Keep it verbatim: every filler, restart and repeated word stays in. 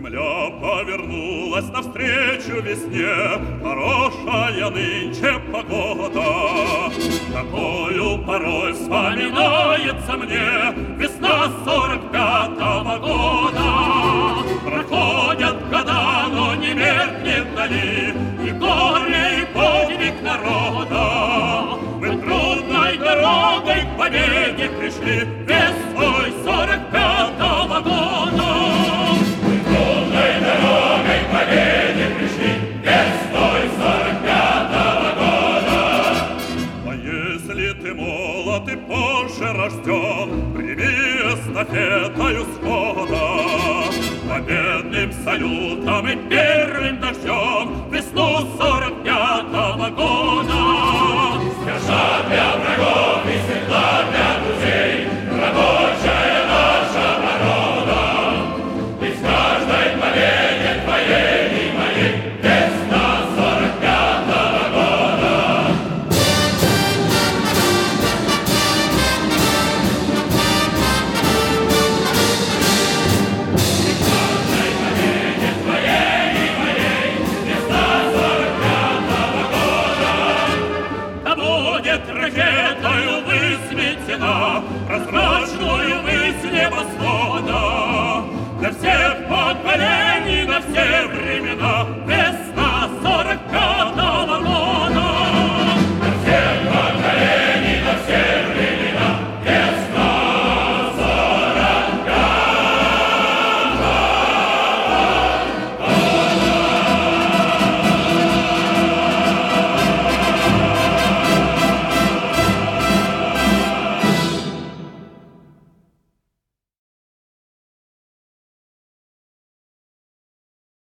Земля повернулась навстречу весне, хорошая нынче погода. Такою порой вспоминается мне весна сорок пятого года. Проходят года, но не меркнет вдали и горе, и подвиг народа. Мы трудной дорогой к победе пришли весной сорок пятого года. Мы трудной дорогой к победе пришли весной сорок пятого года. А если ты молод и позже рожден, прими эстафетою схода. Победным салютом и песней